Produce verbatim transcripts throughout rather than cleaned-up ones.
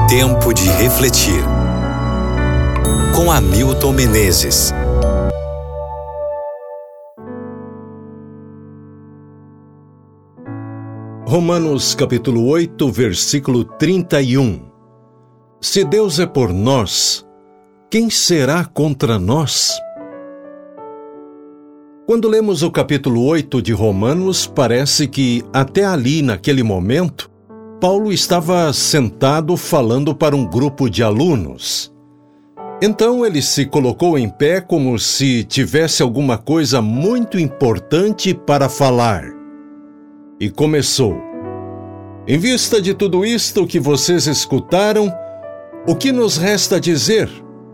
Tempo de refletir. Com Hamilton Menezes. Romanos capítulo oito, versículo trinta e um. Se Deus é por nós, quem será contra nós? Quando lemos o capítulo oito de Romanos, parece que até ali, naquele momento, Paulo estava sentado falando para um grupo de alunos. Então ele se colocou em pé como se tivesse alguma coisa muito importante para falar. E começou: em vista de tudo isto que vocês escutaram, o que nos resta dizer?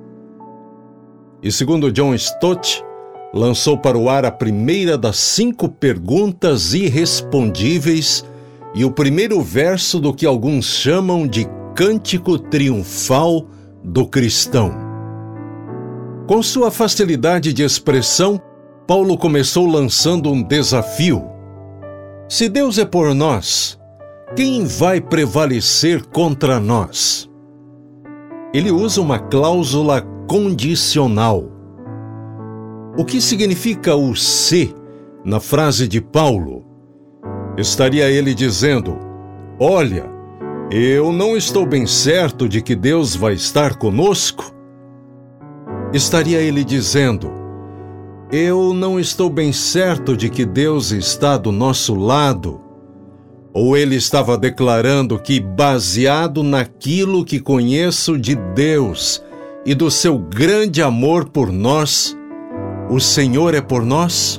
E segundo John Stott, lançou para o ar a primeira das cinco perguntas irrespondíveis e o primeiro verso do que alguns chamam de cântico triunfal do cristão. Com sua facilidade de expressão, Paulo começou lançando um desafio. Se Deus é por nós, quem vai prevalecer contra nós? Ele usa uma cláusula condicional. O que significa o se na frase de Paulo? Estaria ele dizendo: olha, eu não estou bem certo de que Deus vai estar conosco? Estaria ele dizendo: eu não estou bem certo de que Deus está do nosso lado? Ou ele estava declarando que, baseado naquilo que conheço de Deus e do seu grande amor por nós, o Senhor é por nós?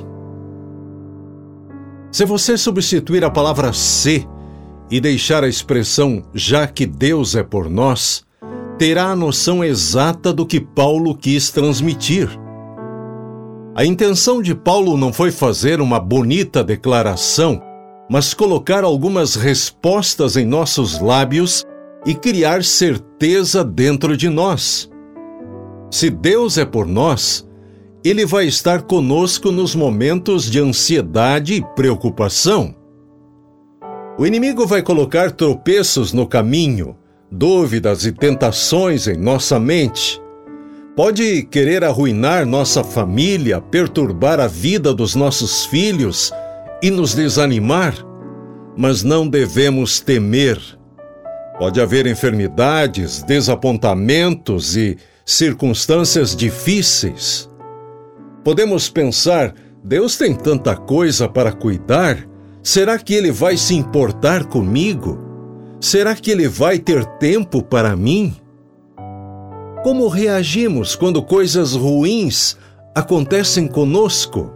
Se você substituir a palavra se e deixar a expressão já que Deus é por nós, terá a noção exata do que Paulo quis transmitir. A intenção de Paulo não foi fazer uma bonita declaração, mas colocar algumas respostas em nossos lábios e criar certeza dentro de nós. Se Deus é por nós, Ele vai estar conosco nos momentos de ansiedade e preocupação. O inimigo vai colocar tropeços no caminho, dúvidas e tentações em nossa mente. Pode querer arruinar nossa família, perturbar a vida dos nossos filhos e nos desanimar, mas não devemos temer. Pode haver enfermidades, desapontamentos e circunstâncias difíceis. Podemos pensar: Deus tem tanta coisa para cuidar, será que Ele vai se importar comigo? Será que Ele vai ter tempo para mim? Como reagimos quando coisas ruins acontecem conosco?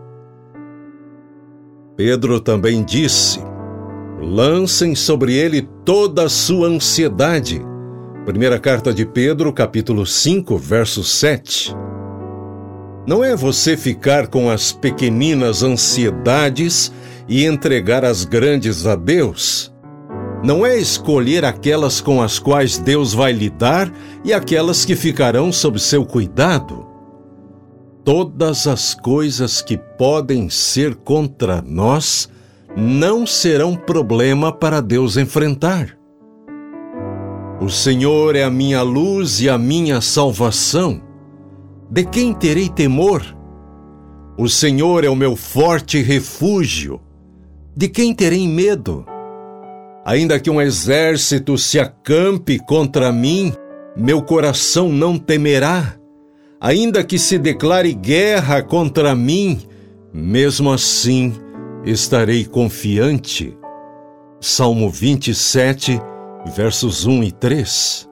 Pedro também disse: lancem sobre ele toda a sua ansiedade. Primeira carta de Pedro, capítulo cinco, verso sete. Não é você ficar com as pequeninas ansiedades e entregar as grandes a Deus. Não é escolher aquelas com as quais Deus vai lidar e aquelas que ficarão sob seu cuidado. Todas as coisas que podem ser contra nós não serão problema para Deus enfrentar. O Senhor é a minha luz e a minha salvação. De quem terei temor? O Senhor é o meu forte refúgio. De quem terei medo? Ainda que um exército se acampe contra mim, meu coração não temerá. Ainda que se declare guerra contra mim, mesmo assim estarei confiante. Salmo vinte e sete, versos um e três.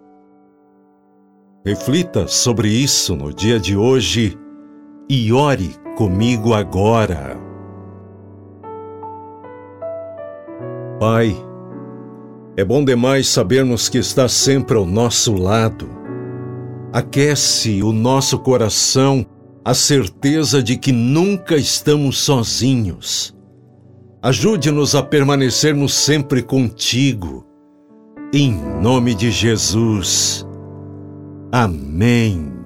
Reflita sobre isso no dia de hoje e ore comigo agora. Pai, é bom demais sabermos que está sempre ao nosso lado. Aquece o nosso coração a certeza de que nunca estamos sozinhos. Ajude-nos a permanecermos sempre contigo. Em nome de Jesus. Amém.